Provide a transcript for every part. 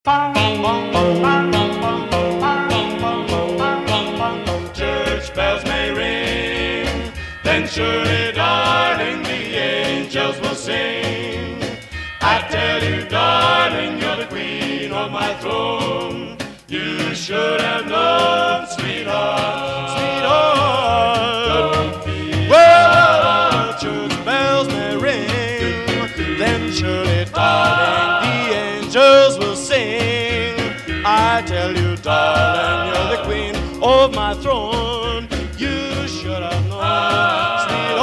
Church bells may ring, then surely, darling, the angels will sing. I tell you, darling, you're the queen of my throne. You should have known, sweetheart, sweetheart. Don't be well, church bells may ring, then surely, darling, the angels will sing. I tell you, darling, you're the queen of my throne. You should have known,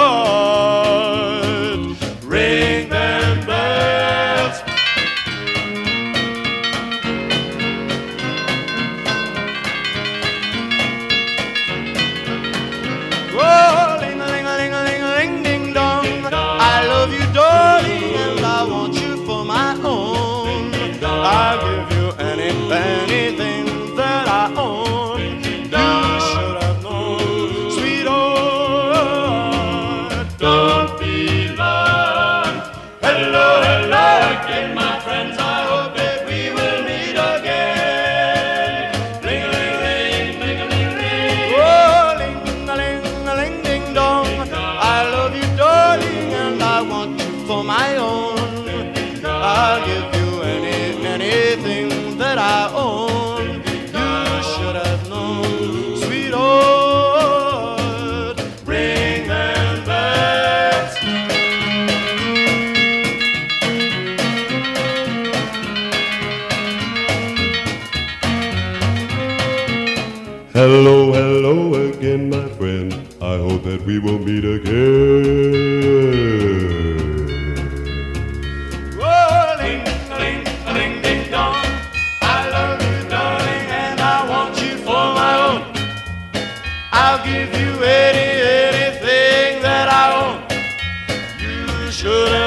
sweetheart. Ring them bells. Oh, ling a ling a ling a ling a ling ding dong. I love you, darling, and I want you for my own. I'll give you anything that I own. You should have known, sweetheart. Don't be long. Hello, hello again, my friends. I hope that we will meet again. Ling a ling ling, ling a ling ling. Oh, ling a ling a ling ding dong. I love you, darling, and I want you for my own. I'll give you anything that I own. You should have known, sweetheart. Ring them bells. Hello, hello again, my friend. I hope that we will meet again. Oh, ling a ling a ling ding dong. I love you, darling, and I want you for my own. I'll give you anything that I own. You should